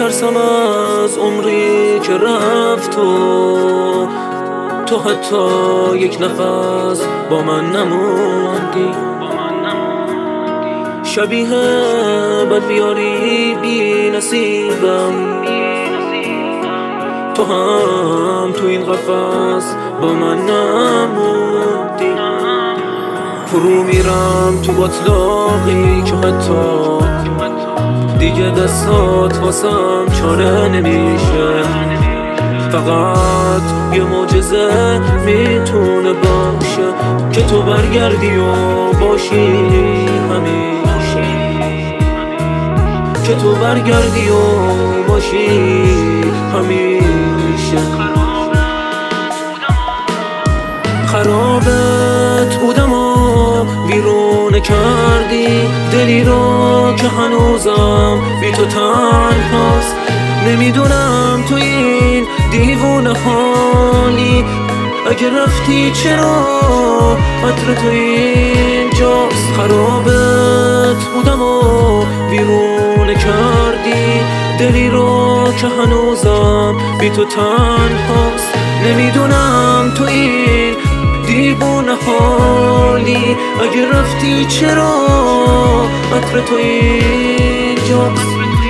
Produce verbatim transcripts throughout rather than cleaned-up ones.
میترسم از عمری که رفت و تو حتی یک نفس با من نموندی. شبیه بد بیاری بی نصیبم، تو هم تو این قفس با من نموندی. فرو میرم تو باطلاقی که حتی دیگه دستات واسم چاره نمیشه. فقط یه معجزه میتونه باشه که تو برگردی و باشی همیشه، که تو برگردی و باشی همیشه. خرابت بودم و بیرون کردی دلی رو که هنوزم بی تو تنهاست. نمیدونم تو این دیوونه حالی، اگه رفتی چرا عطر تو اینجاست. خرابت بودم و بیرون کردی دلی رو که هنوزم بی تو تنهاست. نمیدونم تو این دیوونه حالی، اگه رفتی چرا عطر تو اینجاست.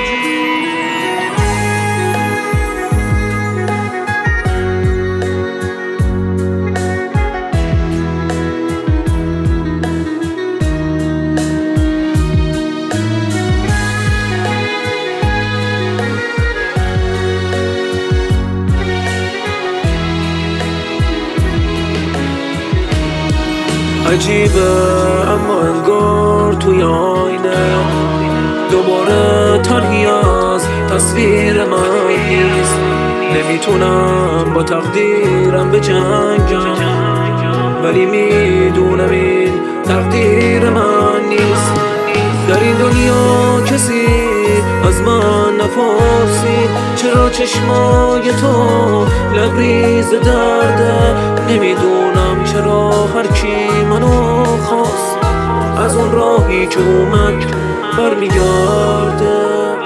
عجیبه اما انگار توی آینه دوباره طرحی از تصویر من نیست. نمیتونم با تقدیرم به جنگم، ولی میدونم این تقدیر من نیست. در این دنیا کسی از من نپرسید چرا چشمای تو لبریز درده. نمیدونم چرا هر کی منو خواست از اون راهی که اومد برمیگرده.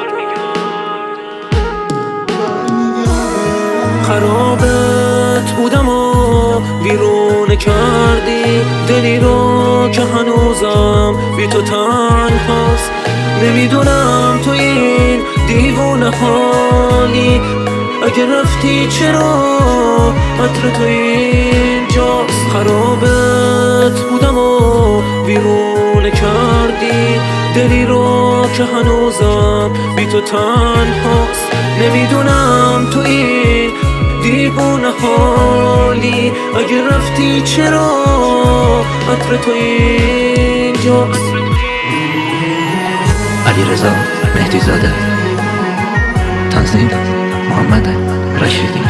خرابت بودم و بیرون کردی دلی رو که هنوزم بی تو تنهاست. نمیدونم تو این دیوونه حالی، اگه رفتی چرا عطر تو اینجاست. خرابت بودم و بیرون کردی دلی رو که هنوزم بی تو تنهاست. نمیدونم تو این دیوونه حالی، اگه رفتی چرا عطر تو اینجاست. علیرضا مهدی زاده، تنظیم محمد رشیدی.